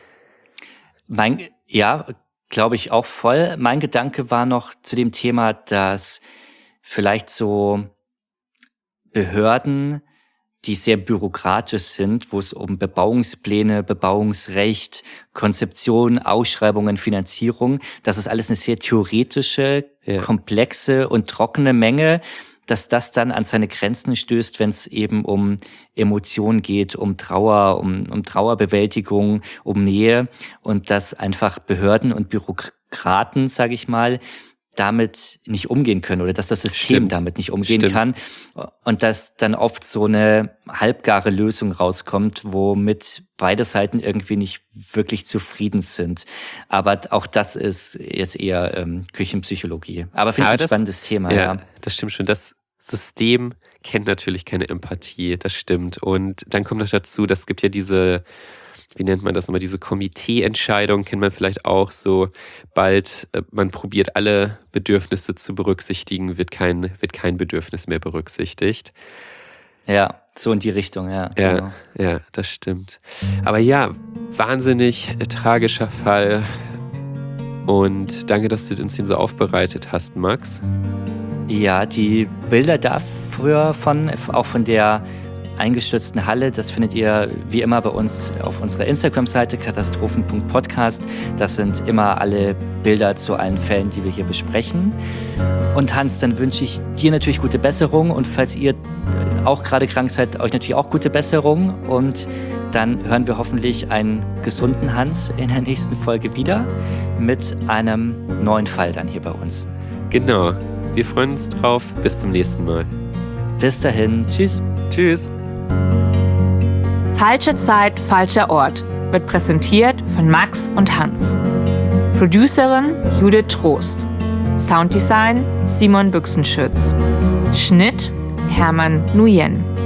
Mein, ja, glaube ich auch voll. Mein Gedanke war noch zu dem Thema, dass vielleicht so Behörden, die sehr bürokratisch sind, wo es um Bebauungspläne, Bebauungsrecht, Konzeption, Ausschreibungen, Finanzierung, das ist alles eine sehr theoretische, Ja. komplexe und trockene Menge, dass das dann an seine Grenzen stößt, wenn es eben um Emotionen geht, um Trauer, um, um Trauerbewältigung, um Nähe und dass einfach Behörden und Bürokraten, sage ich mal, damit nicht umgehen können oder dass das System Stimmt. damit nicht umgehen Stimmt. kann und dass dann oft so eine halbgare Lösung rauskommt, womit beide Seiten irgendwie nicht wirklich zufrieden sind. Aber auch das ist jetzt eher ähm, Küchenpsychologie. Aber finde Aber ich ein das- spannendes Thema. Ja, Ja. das stimmt schon. Das System kennt natürlich keine Empathie, das stimmt. Und dann kommt noch dazu, das gibt ja diese, wie nennt man das nochmal, diese Komiteeentscheidung, kennt man vielleicht auch so, bald äh, man probiert alle Bedürfnisse zu berücksichtigen, wird kein, wird kein Bedürfnis mehr berücksichtigt. Ja, so in die Richtung, ja. Ja, Genau. ja, das stimmt. Aber ja, wahnsinnig äh, tragischer Fall. Und danke, dass du uns den so aufbereitet hast, Max. Ja, die Bilder dafür von, auch von der eingestürzten Halle, das findet ihr wie immer bei uns auf unserer Instagram-Seite katastrophen punkt podcast. Das sind immer alle Bilder zu allen Fällen, die wir hier besprechen. Und Hans, dann wünsche ich dir natürlich gute Besserung und falls ihr auch gerade krank seid, euch natürlich auch gute Besserung und dann hören wir hoffentlich einen gesunden Hans in der nächsten Folge wieder mit einem neuen Fall dann hier bei uns. Genau. Wir freuen uns drauf. Bis zum nächsten Mal. Bis dahin, tschüss. Tschüss. Falsche Zeit, falscher Ort wird präsentiert von Max und Hans. Producerin Judith Trost. Sounddesign Simon Büchsenschütz. Schnitt Hermann Nguyen.